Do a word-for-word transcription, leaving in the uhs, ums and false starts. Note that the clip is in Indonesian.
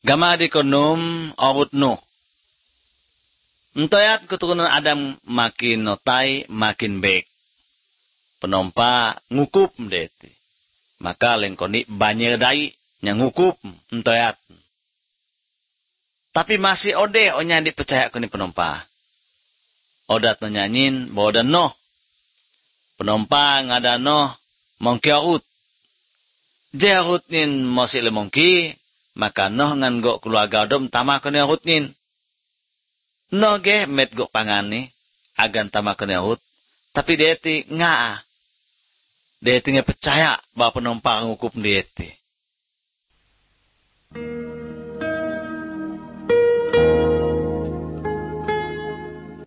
Gama di konum orut no. Entoyat keturunan Adam makin notai makin baik. Penompa ngukup mdeti. Maka lengkoni banyak dai yang ngukup entoyat. Tapi masih ode onya dipercaya kini penompa. Odat nyanyin bahwa dan no. Penompa ngada no mongki arut. Jarut nin masih le mongki. Maka noh ngan go keluarga dom tama kini arut nin. No ge met go pangani agan tama kini arut. Tapi deti ngaa. Deti nge percaya bahwa penompa ngukup deti.